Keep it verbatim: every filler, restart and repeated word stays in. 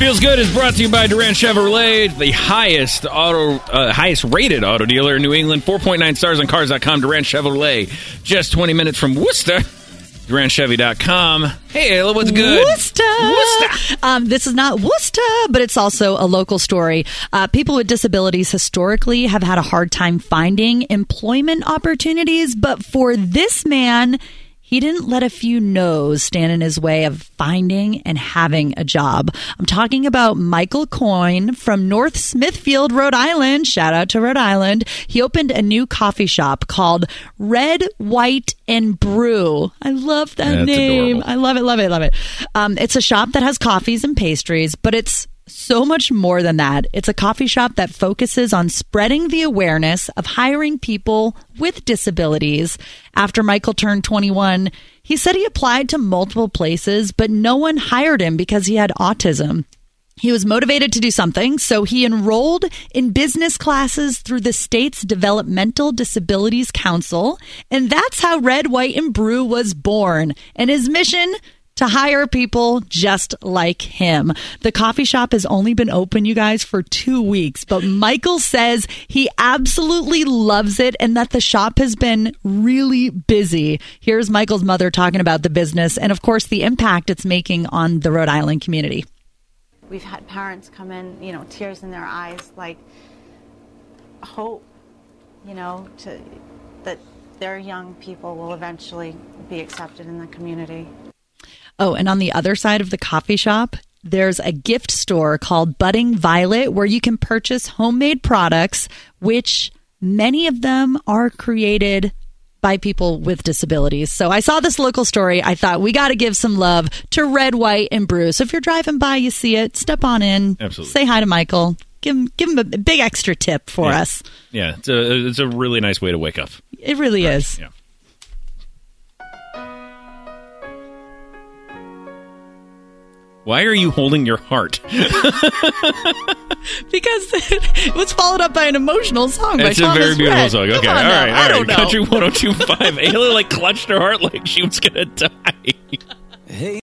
Feels Good is brought to you by Durant Chevrolet, the highest auto, uh, highest rated auto dealer in New England. four point nine stars on cars dot com. Durant Chevrolet, just twenty minutes from Worcester. Durant Chevy dot com. Hey, Ayla, what's good? Worcester. Worcester. Um, this is not Worcester, but it's also a local story. Uh, people with disabilities historically have had a hard time finding employment opportunities, but for this man, he didn't let a few no's stand in his way of finding and having a job. I'm talking about Michael Coyne from North Smithfield, Rhode Island. Shout out to Rhode Island. He opened a new coffee shop called Red, White, and Brew. I love that That's name. adorable. I love it, love it, love it. Um, it's a shop that has coffees and pastries, but it's so much more than that. It's a coffee shop that focuses on spreading the awareness of hiring people with disabilities. After Michael turned twenty-one, he said he applied to multiple places, but no one hired him because he had autism. He was motivated to do something, so he enrolled in business classes through the state's Developmental Disabilities Council, and that's how Red, White, and Brew was born. And his mission? To hire people just like him. The coffee shop has only been open, you guys, for two weeks, but Michael says he absolutely loves it and that the shop has been really busy. Here's Michael's mother talking about the business and, of course, the impact it's making on the Rhode Island community. We've had parents come in, you know, tears in their eyes, like hope, you know, to that their young people will eventually be accepted in the community. Oh, and on the other side of the coffee shop, there's a gift store called Budding Violet where you can purchase homemade products, which many of them are created by people with disabilities. So I saw this local story. I thought we got to give some love to Red, White, and Brew. So if you're driving by, you see it, step on in. Absolutely. Say hi to Michael. Give him, give him a big extra tip for yeah. us. Yeah, it's a, it's a really nice way to wake up. It really Right. is. Yeah. Why are you holding your heart? Because it was followed up by an emotional song by It's a Thomas very beautiful Rhett. song. Come Okay, on all now. right, I all don't right. know. Country one oh two point five. Ayla like clutched her heart like she was gonna die. Hey.